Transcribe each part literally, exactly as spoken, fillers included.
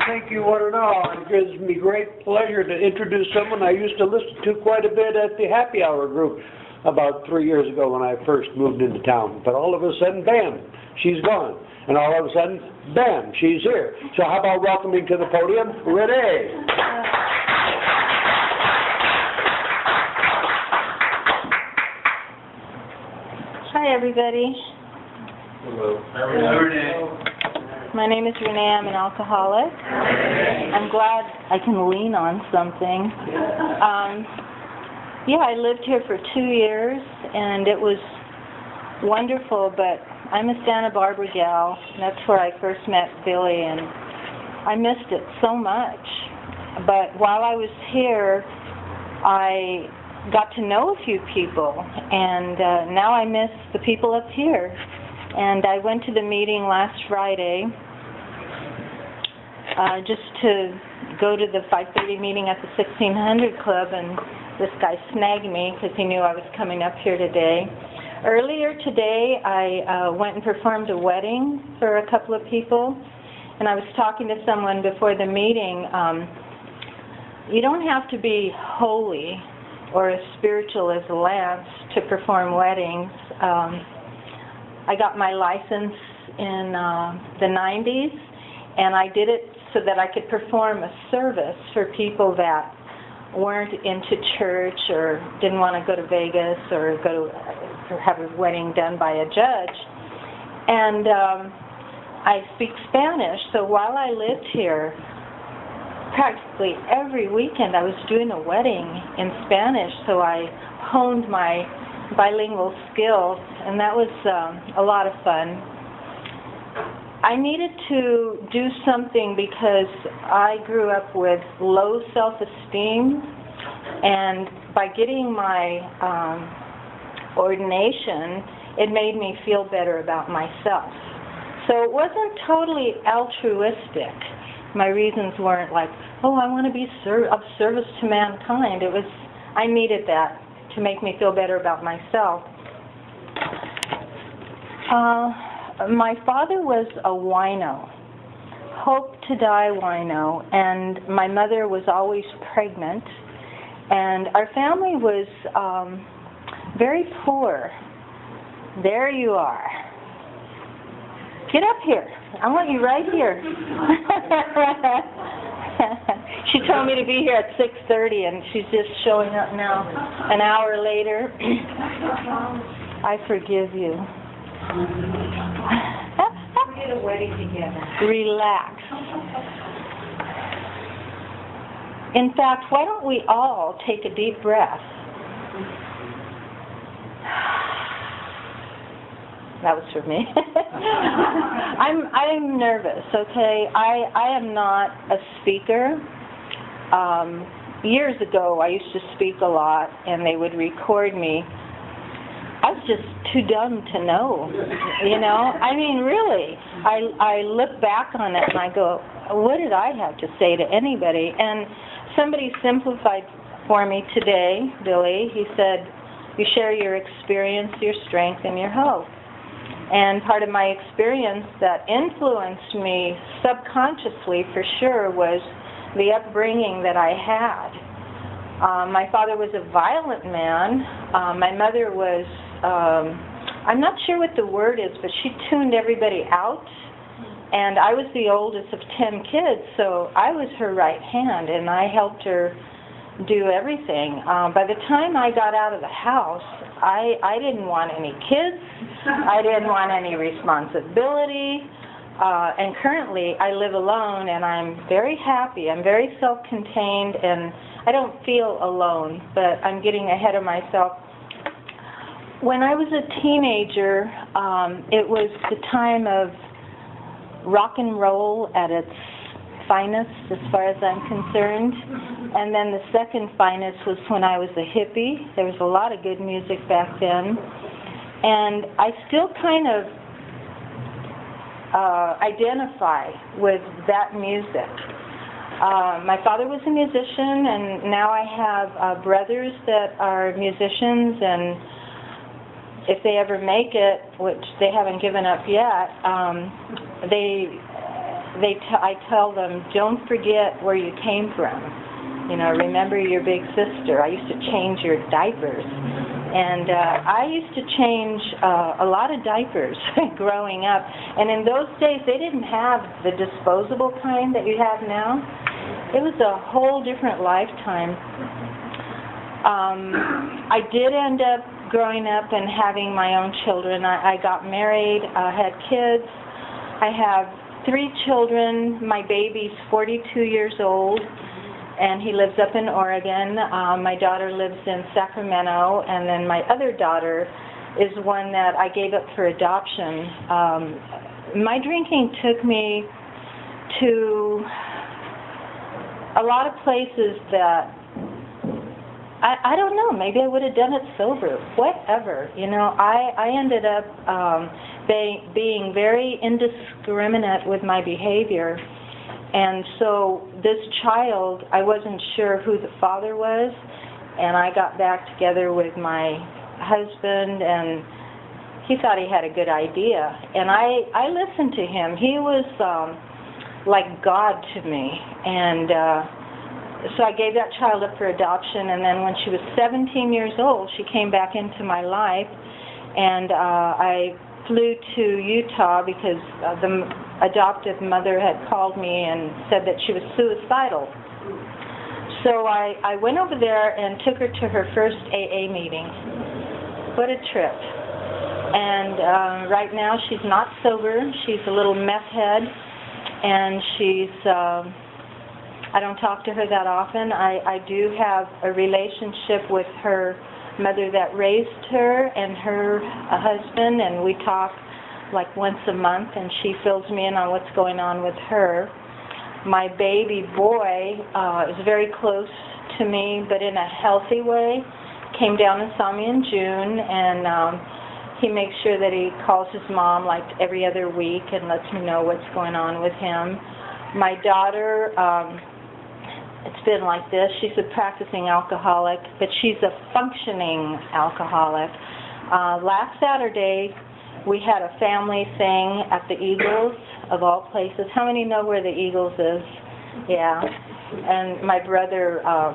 thank you one and all. It gives me great pleasure to introduce someone I used to listen to quite a bit at the Happy Hour group about three years ago when I first moved into town. But all of a sudden, bam, she's gone. And all of a sudden, bam, she's here. So how about welcoming to the podium, Renee? Hi, everybody. Hello. Hi, Renee. My name is Renee. I'm an alcoholic. I'm glad I can lean on something. Um, yeah, I lived here for two years, and it was wonderful, but I'm a Santa Barbara gal, and that's where I first met Billy, and I missed it so much. But while I was here, I got to know a few people, and uh, now I miss the people up here. And I went to the meeting last Friday uh, just to go to the five thirty meeting at the sixteen hundred Club, and this guy snagged me because he knew I was coming up here today. Earlier today, I uh, went and performed a wedding for a couple of people, and I was talking to someone before the meeting. Um, you don't have to be holy or as spiritual as Lance to perform weddings. Um, I got my license in uh, the nineties, and I did it so that I could perform a service for people that weren't into church or didn't want to go to Vegas or go to or have a wedding done by a judge. And um, I speak Spanish, so while I lived here, practically every weekend I was doing a wedding in Spanish, so I honed my bilingual skills, and that was um, a lot of fun. I needed to do something because I grew up with low self-esteem, and by getting my um, ordination, it made me feel better about myself. So it wasn't totally altruistic. My reasons weren't like, oh, I want to be ser- of service to mankind. It was, I needed that to make me feel better about myself. Uh, my father was a wino, hope to die wino, and my mother was always pregnant, and our family was um, very poor. There you are. Get up here. I want you right here. She told me to be here at six thirty, and she's just showing up now. An hour later, I forgive you. We did a wedding together. Relax. In fact, why don't we all take a deep breath? That was for me. I'm I'm nervous, okay? I, I am not a speaker. Um, years ago, I used to speak a lot, and they would record me. I was just too dumb to know, you know? I mean, really. I, I look back on it, and I go, what did I have to say to anybody? And somebody simplified for me today, Billy. He said, you share your experience, your strength, and your hope. And part of my experience that influenced me subconsciously, for sure, was the upbringing that I had. Um, my father was a violent man. Um, my mother was, um, I'm not sure what the word is, but she tuned everybody out. And I was the oldest of ten kids, so I was her right hand, and I helped her do everything. Um, by the time I got out of the house, I, I didn't want any kids. I didn't want any responsibility. Uh, and currently, I live alone, and I'm very happy. I'm very self-contained, and I don't feel alone, but I'm getting ahead of myself. When I was a teenager, um, it was the time of rock and roll at its finest, as far as I'm concerned. And then the second finest was when I was a hippie. There was a lot of good music back then. And I still kind of uh, identify with that music. Uh, my father was a musician, and now I have uh, brothers that are musicians, and if they ever make it, which they haven't given up yet, um, they they t I tell them, don't forget where you came from. You know, remember your big sister. I used to change your diapers. And uh, I used to change uh, a lot of diapers growing up. And in those days, they didn't have the disposable kind that you have now. It was a whole different lifetime. Um, I did end up growing up and having my own children. I, I got married, uh, had kids. I have three children. My baby's forty-two years old, and he lives up in Oregon. Uh, my daughter lives in Sacramento, and then my other daughter is one that I gave up for adoption. Um, my drinking took me to a lot of places that I, I don't know, maybe I would have done it sober, whatever. You know, I, I ended up um, be, being very indiscriminate with my behavior. And so this child, I wasn't sure who the father was, and I got back together with my husband, and he thought he had a good idea. And I, I listened to him. He was um, like God to me. And uh, so I gave that child up for adoption, and then when she was seventeen years old, she came back into my life, and uh, I flew to Utah because uh, the adoptive mother had called me and said that she was suicidal. So I, I went over there and took her to her first A A meeting. What a trip. And uh, right now she's not sober. She's a little meth head, and she's... Uh, I don't talk to her that often. I, I do have a relationship with her mother that raised her and her uh, husband, and we talk like once a month, and she fills me in on what's going on with her. My baby boy uh, is very close to me, but in a healthy way. Came down and saw me in June, and um, he makes sure that he calls his mom like every other week and lets me know what's going on with him. My daughter... Um, It's been like this. She's a practicing alcoholic, but she's a functioning alcoholic. Uh, last Saturday, we had a family thing at the Eagles, of all places. How many know where the Eagles is? Yeah. And my brother um,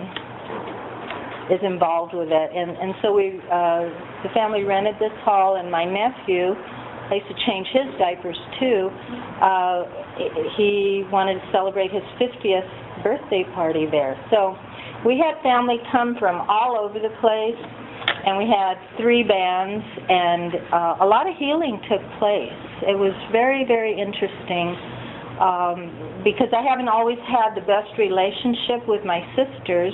is involved with it. And, and so we, uh, the family rented this hall, and my nephew, I used to change his diapers too, uh, he wanted to celebrate his fiftieth birthday party there. So we had family come from all over the place, and we had three bands, and uh, a lot of healing took place. It was very, very interesting um, because I haven't always had the best relationship with my sisters.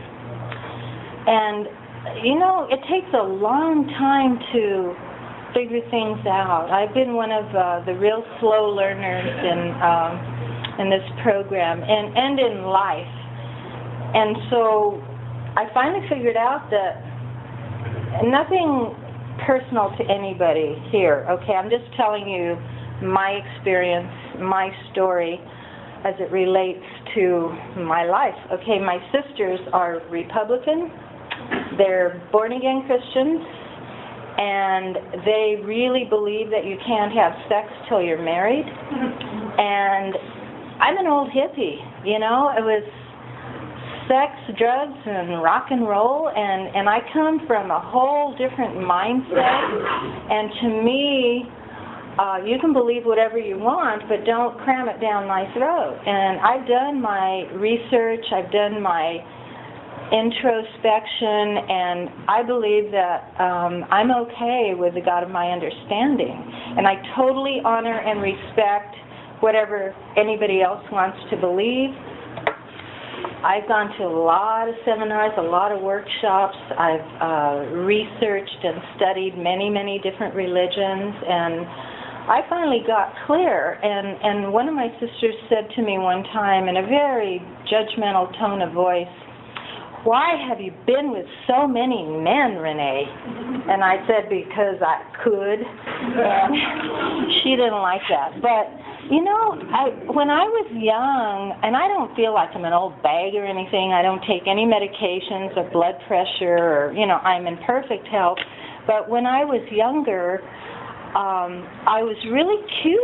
And, you know, it takes a long time to figure things out. I've been one of uh, the real slow learners in um, in this program and, and in life. And so I finally figured out that nothing personal to anybody here, okay? I'm just telling you my experience, my story as it relates to my life. Okay, my sisters are Republican. They're born-again Christians, and they really believe that you can't have sex till you're married. And I'm an old hippie, you know. It was sex, drugs, and rock and roll, and, and I come from a whole different mindset. And to me, uh, you can believe whatever you want, but don't cram it down my throat. And I've done my research, I've done my introspection, and I believe that um, I'm okay with the God of my understanding. And I totally honor and respect whatever anybody else wants to believe. I've gone to a lot of seminars, a lot of workshops. I've uh, researched and studied many, many different religions, and I finally got clear. And, and one of my sisters said to me one time in a very judgmental tone of voice, "Why have you been with so many men, Renee?" And I said, because I could. And she didn't like that. But you know, I, when I was young, and I don't feel like I'm an old bag or anything, I don't take any medications or blood pressure, or, you know, I'm in perfect health. But when I was younger, um, I was really cute,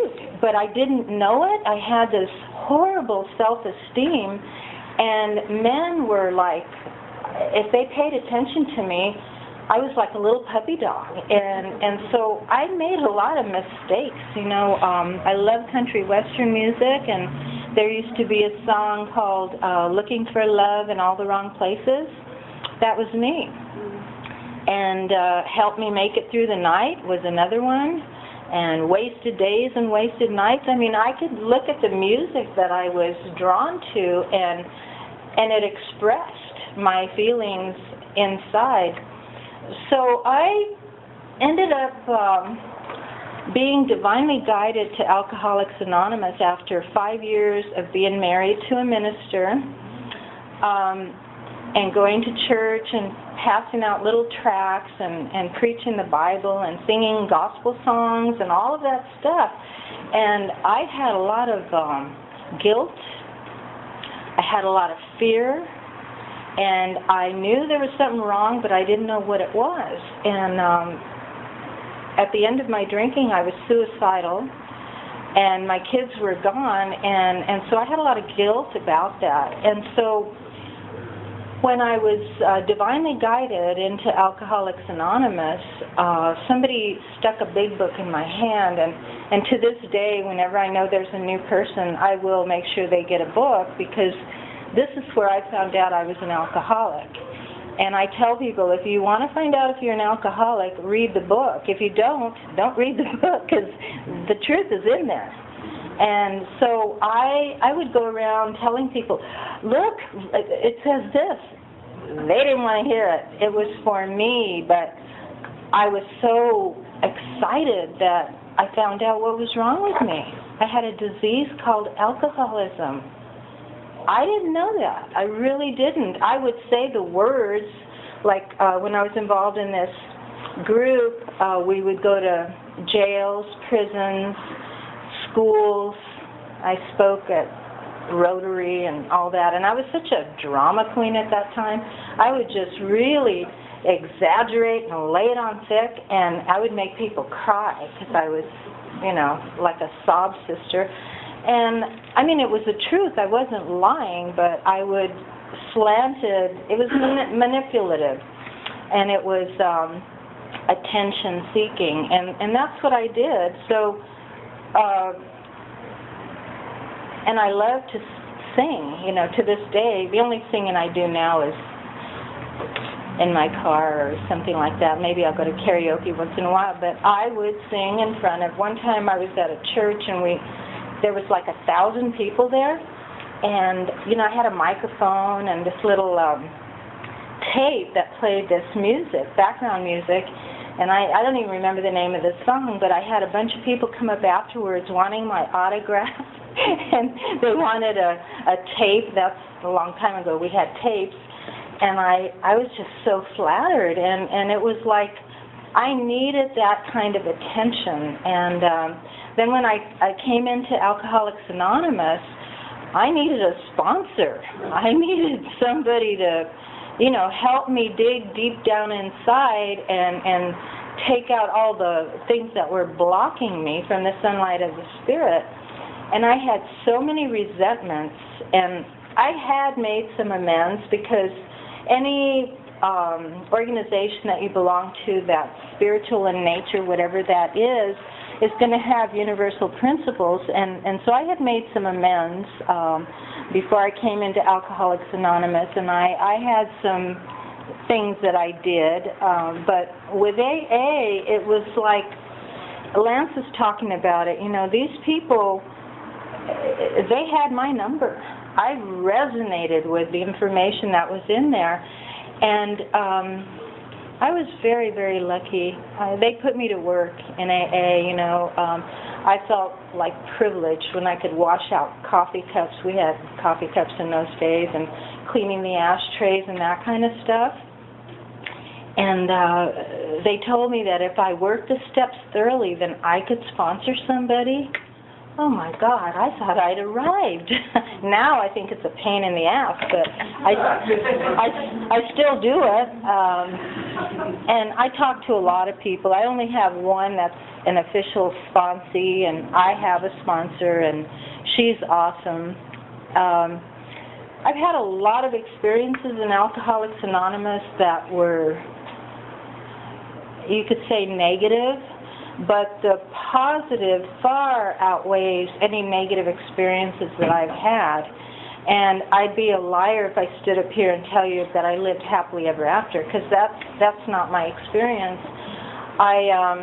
but I didn't know it. I had this horrible self-esteem, and men were like, if they paid attention to me, I was like a little puppy dog, and and so I made a lot of mistakes. You know, um, I love country western music, and there used to be a song called uh, "Looking for Love in All the Wrong Places." That was me. And uh, "Help Me Make It Through the Night" was another one, and "Wasted Days and Wasted Nights." I mean, I could look at the music that I was drawn to, and and it expressed my feelings inside. So I ended up um, being divinely guided to Alcoholics Anonymous after five years of being married to a minister, um, and going to church and passing out little tracts and, and preaching the Bible and singing gospel songs and all of that stuff. And I had a lot of um, guilt. I had a lot of fear. And I knew there was something wrong, but I didn't know what it was. And um, at the end of my drinking, I was suicidal, and my kids were gone, and, and so I had a lot of guilt about that. And so when I was uh, divinely guided into Alcoholics Anonymous, uh, somebody stuck a big book in my hand, and, and to this day, whenever I know there's a new person, I will make sure they get a book, because this is where I found out I was an alcoholic. And I tell people, if you want to find out if you're an alcoholic, read the book. If you don't, don't read the book, because the truth is in there. And so I I would go around telling people, look, it says this. They didn't want to hear it. It was for me, but I was so excited that I found out what was wrong with me. I had a disease called alcoholism. I didn't know that. I really didn't. I would say the words, like uh, when I was involved in this group, uh, we would go to jails, prisons, schools. I spoke at Rotary and all that, and I was such a drama queen at that time. I would just really exaggerate and lay it on thick, and I would make people cry because I was, you know, like a sob sister. And, I mean, it was the truth. I wasn't lying, but I would slanted. It was man- manipulative, and it was um, attention-seeking, and, and that's what I did. So, uh, and I love to sing, you know, to this day. The only singing I do now is in my car or something like that. Maybe I'll go to karaoke once in a while, but I would sing in front of, one time I was at a church, and we there was like a thousand people there, and, you know, I had a microphone and this little um, tape that played this music, background music, and I, I don't even remember the name of the song, but I had a bunch of people come up afterwards wanting my autograph, and they wanted a, a tape. That's a long time ago. We had tapes, and I, I was just so flattered, and, and it was like I needed that kind of attention. And um, then when I, I came into Alcoholics Anonymous, I needed a sponsor. I needed somebody to, you know, help me dig deep down inside and, and take out all the things that were blocking me from the sunlight of the Spirit. And I had so many resentments, and I had made some amends, because any um, organization that you belong to that's spiritual in nature, whatever that is, is going to have universal principles, and, and so I had made some amends um, before I came into Alcoholics Anonymous, and I, I had some things that I did, um, but with A A, it was like, Lance was talking about it, you know, these people, they had my number. I resonated with the information that was in there, and um, I was very, very lucky. Uh, they put me to work in A A, you know. Um, I felt like privileged when I could wash out coffee cups. We had coffee cups in those days, and cleaning the ashtrays and that kind of stuff. And uh, they told me that if I worked the steps thoroughly, then I could sponsor somebody. oh my God, I thought I'd arrived. Now I think it's a pain in the ass, but I, I, I still do it. Um, and I talk to a lot of people. I only have one that's an official sponsee, and I have a sponsor, and she's awesome. Um, I've had a lot of experiences in Alcoholics Anonymous that were, you could say, negative, but the positive far outweighs any negative experiences that I've had. And I'd be a liar if I stood up here and tell you that I lived happily ever after, because that's, that's not my experience. I, um,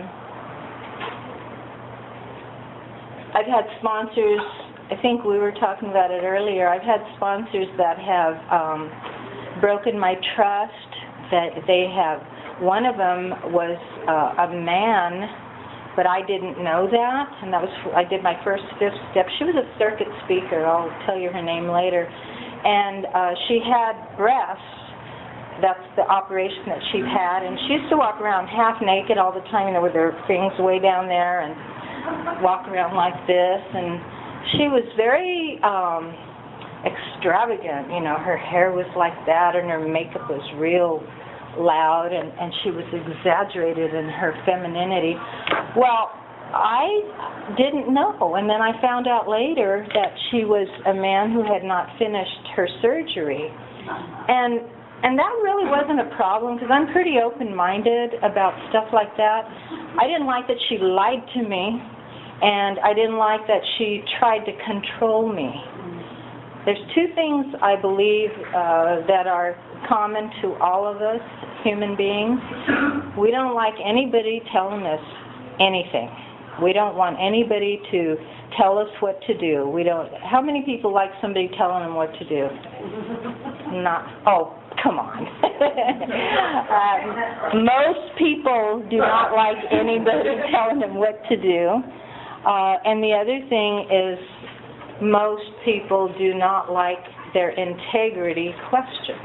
I've had sponsors, I think we were talking about it earlier, I've had sponsors that have um, broken my trust, that they have, one of them was uh, a man, but I didn't know that, and that was, I did my first fifth step. She was a circuit speaker, I'll tell you her name later, and uh, she had breasts. That's the operation that she had, and she used to walk around half naked all the time, you know, with her things way down there, and walk around like this, and she was very um, extravagant, you know, her hair was like that, and her makeup was real loud, and, and she was exaggerated in her femininity. Well, I didn't know, and then I found out later that she was a man who had not finished her surgery. And and that really wasn't a problem, because I'm pretty open-minded about stuff like that. I didn't like that she lied to me, and I didn't like that she tried to control me. There's two things I believe uh, that are common to all of us human beings. We don't like anybody telling us anything. We don't want anybody to tell us what to do. We don't. How many people like somebody telling them what to do? Not. Oh, come on. uh, most people do not like anybody telling them what to do. Uh, and the other thing is, most people do not like their integrity questioned.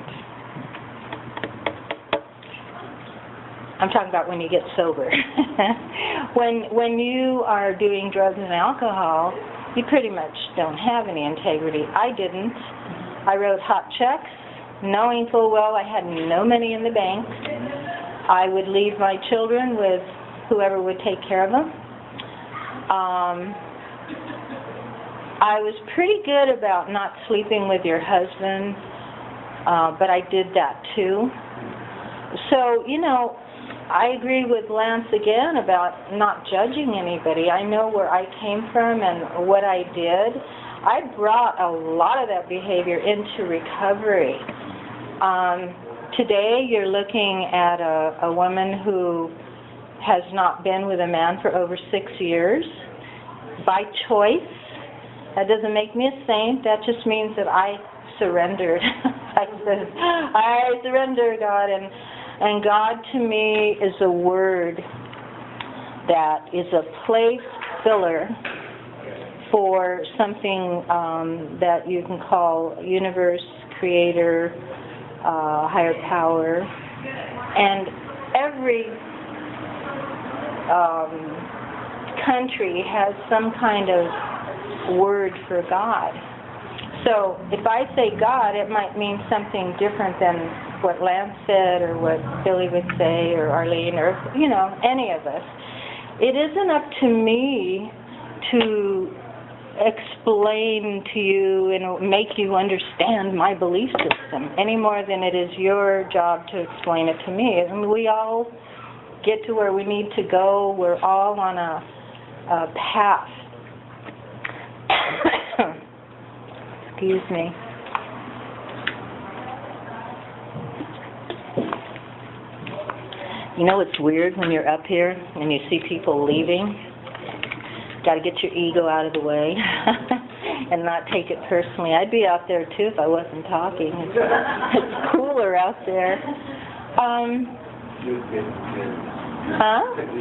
I'm talking about when you get sober. when when you are doing drugs and alcohol, you pretty much don't have any integrity. I didn't. I wrote hot checks, knowing full well I had no money in the bank. I would leave my children with whoever would take care of them. Um, I was pretty good about not sleeping with your husband, uh, but I did that too. So, you know, I agree with Lance again about not judging anybody. I know where I came from and what I did. I brought a lot of that behavior into recovery. Um, today, you're looking at a, a woman who has not been with a man for over six years by choice. That doesn't make me a saint. That just means that I surrendered. I said, I surrender, God. And, and God to me is a word that is a place filler for something um, that you can call universe, creator, uh, higher power. And every um, country has some kind of word for God. So if I say God, it might mean something different than what Lance said or what Billy would say or Arlene or, you know, any of us. It isn't up to me to explain to you and make you understand my belief system any more than it is your job to explain it to me. I mean, we all get to where we need to go. We're all on a, a path. Excuse me. You know, it's weird when you're up here and you see people leaving. Got to get your ego out of the way and not take it personally. I'd be out there too if I wasn't talking. It's, it's cooler out there. Um, huh?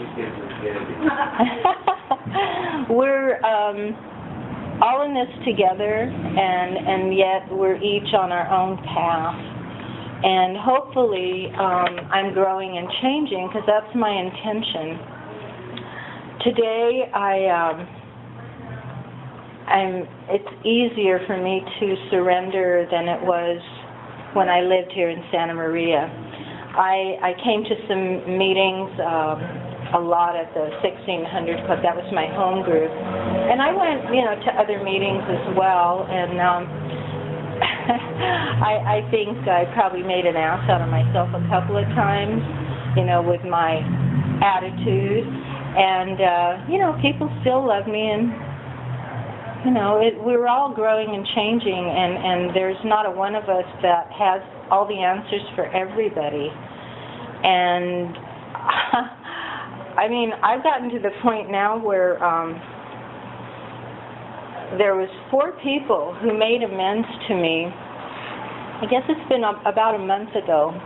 We're um, all in this together, and and yet we're each on our own path. And hopefully, um, I'm growing and changing because that's my intention. Today, I um, I'm, it's easier for me to surrender than it was when I lived here in Santa Maria. I, I came to some meetings, um, a lot at the sixteen hundred Club. That was my home group. And I went, you know, to other meetings as well, and um, I, I think I probably made an ass out of myself a couple of times, you know, with my attitude. And, uh, you know, people still love me, and you know, it, we're all growing and changing, and, and there's not a one of us that has all the answers for everybody. And, I mean, I've gotten to the point now where um, there was four people who made amends to me. I guess it's been a, about a month ago.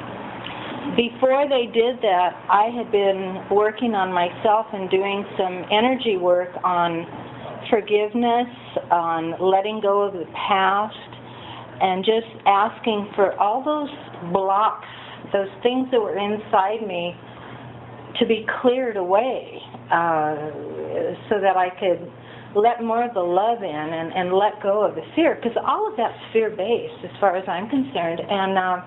Before they did that, I had been working on myself and doing some energy work on forgiveness, on letting go of the past, and just asking for all those blocks, those things that were inside me, to be cleared away, uh, so that I could let more of the love in and, and let go of the fear, because all of that's fear-based as far as I'm concerned. And uh,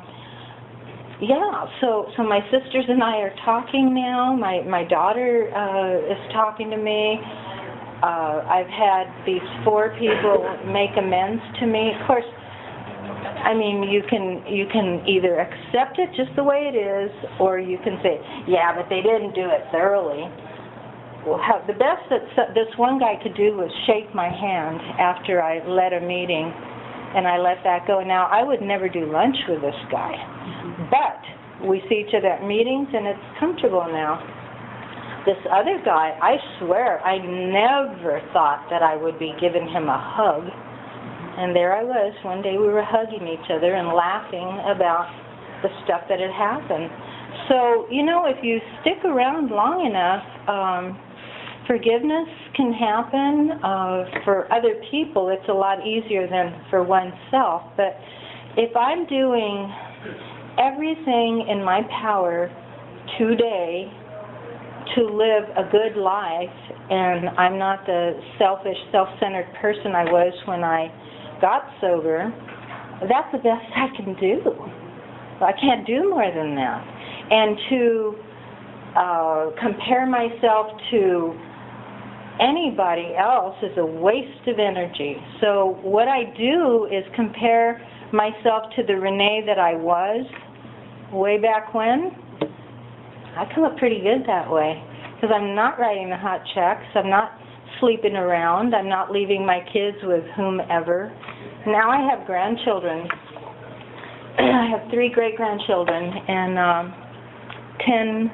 yeah, so so my sisters and I are talking now. My, my daughter uh, is talking to me. Uh, I've had these four people make amends to me. Of course, I mean, you can you can either accept it just the way it is, or you can say, yeah, but they didn't do it thoroughly. Well, how, the best that this one guy could do was shake my hand after I led a meeting, and I let that go. Now, I would never do lunch with this guy, but we see each other at meetings, and it's comfortable now. This other guy, I swear, I never thought that I would be giving him a hug. And there I was. One day we were hugging each other and laughing about the stuff that had happened. So, you know, if you stick around long enough, um, forgiveness can happen. Uh, for other people, it's a lot easier than for oneself. But if I'm doing everything in my power today to live a good life, and I'm not the selfish, self-centered person I was when I got sober, that's the best I can do. I can't do more than that. And to uh, compare myself to anybody else is a waste of energy. So what I do is compare myself to the Renee that I was way back when. I come up pretty good that way, because I'm not writing the hot checks, I'm not sleeping around, I'm not leaving my kids with whomever. Now I have grandchildren. I have three great-grandchildren and um, ten,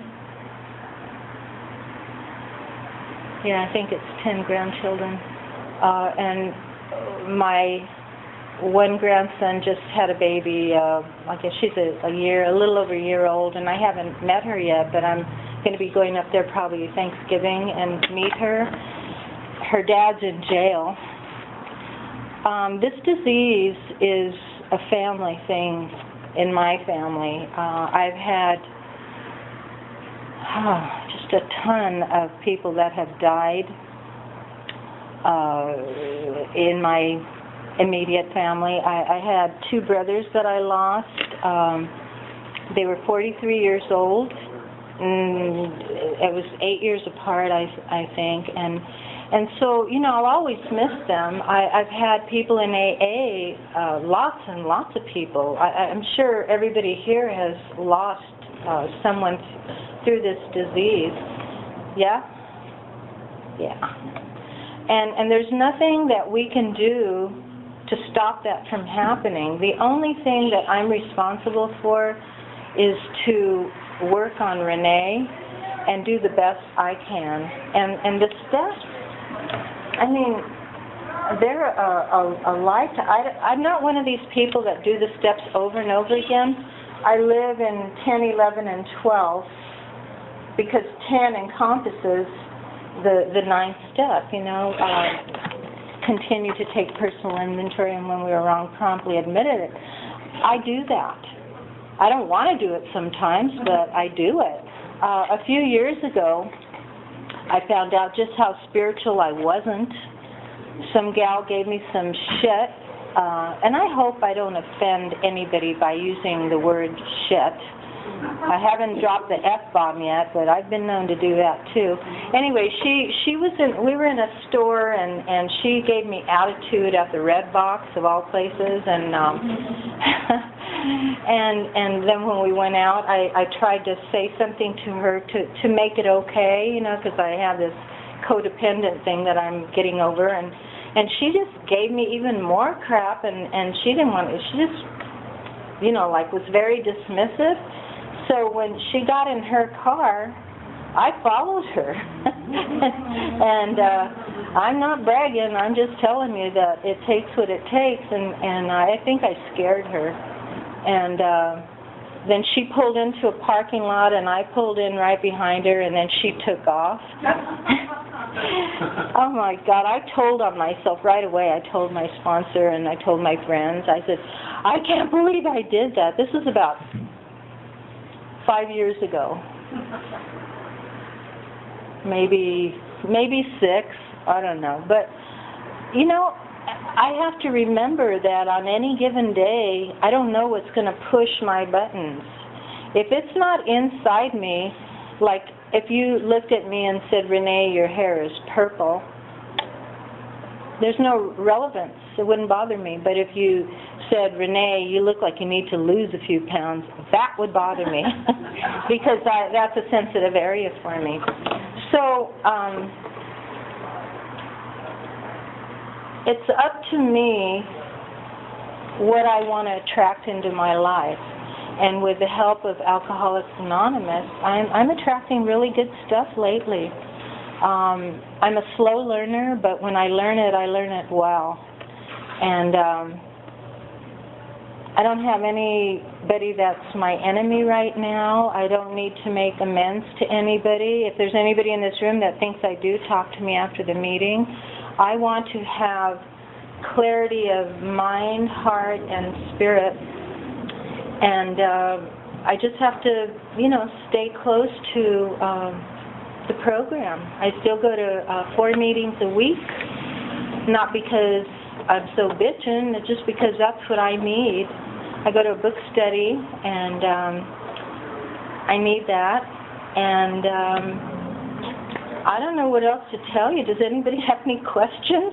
yeah, I think it's ten grandchildren. Uh, and my one grandson just had a baby, uh, I guess she's a, a year, a little over a year old, and I haven't met her yet, but I'm going to be going up there probably Thanksgiving and meet her. Her dad's in jail. Um, this disease is a family thing in my family. Uh, I've had oh, just a ton of people that have died uh, in my immediate family. I, I had two brothers that I lost. Um, they were forty-three years old. And it was eight years apart, I, I think. And and so, you know, I'll always miss them. I, I've had people in A A, uh, lots and lots of people. I, I'm sure everybody here has lost uh, someone through this disease. Yeah? Yeah. And, and there's nothing that we can do to stop that from happening. The only thing that I'm responsible for is to work on Renee and do the best I can. And, and the steps, I mean, they're a, a, a lifetime. I, I'm not one of these people that do the steps over and over again. I live in ten, eleven, and twelve because ten encompasses the, the ninth step, you know. Uh, continue to take personal inventory, and when we were wrong, promptly admitted it. I do that. I don't want to do it sometimes, but I do it. Uh, a few years ago, I found out just how spiritual I wasn't. some gal gave me some shit, uh, and I hope I don't offend anybody by using the word shit. I haven't dropped the F-bomb yet, but I've been known to do that too. Anyway, she she was in, we were in a store, and, and she gave me attitude at the Red Box, of all places, and um, and and then when we went out, I, I tried to say something to her to, to make it okay, you know, because I have this codependent thing that I'm getting over, and, and she just gave me even more crap, and, and she didn't want, she just, you know, like was very dismissive. So when she got in her car, I followed her. And uh, I'm not bragging, I'm just telling you that it takes what it takes, and, and I think I scared her. And uh, then she pulled into a parking lot, and I pulled in right behind her, and then she took off. Oh my God, I told on myself right away. I told my sponsor, and I told my friends. I said, I can't believe I did that. This was about five years ago. Maybe, maybe six, I don't know. But, you know, I have to remember that on any given day, I don't know what's going to push my buttons. If it's not inside me, like if you looked at me and said, Renee, your hair is purple, there's no relevance. It wouldn't bother me. But if you said, Renee, you look like you need to lose a few pounds, that would bother me because I, that's a sensitive area for me. So um, it's up to me what I want to attract into my life. And with the help of Alcoholics Anonymous, I'm, I'm attracting really good stuff lately. Um, I'm a slow learner, but when I learn it, I learn it well. And um, I don't have anybody that's my enemy right now. I don't need to make amends to anybody. If there's anybody in this room that thinks I do, talk to me after the meeting. I want to have clarity of mind, heart, and spirit. And uh, I just have to, you know, stay close to um, the program. I still go to uh, four meetings a week, not because I'm so bitchin', it's just because that's what I need. I go to a book study, and um, I need that. And um, I don't know what else to tell you. Does anybody have any questions?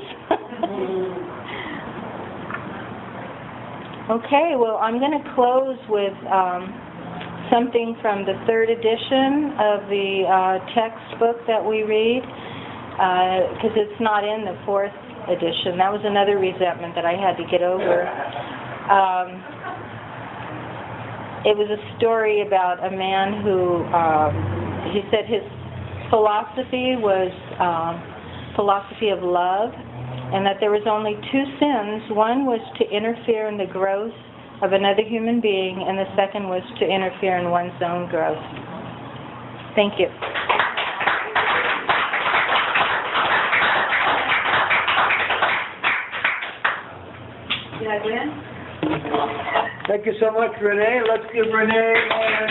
Okay, well, I'm going to close with um, something from the third edition of the uh, textbook that we read, because uh, it's not in the fourth edition. That was another resentment that I had to get over. Um, it was a story about a man who, um, he said his philosophy was um, philosophy of love, and that there was only two sins. One was to interfere in the growth of another human being, and the second was to interfere in one's own growth. Thank you. Did I win? Thank you so much, Renee. Let's give Renee a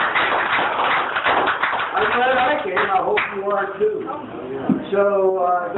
I'm glad I came. I hope you are too. So, uh,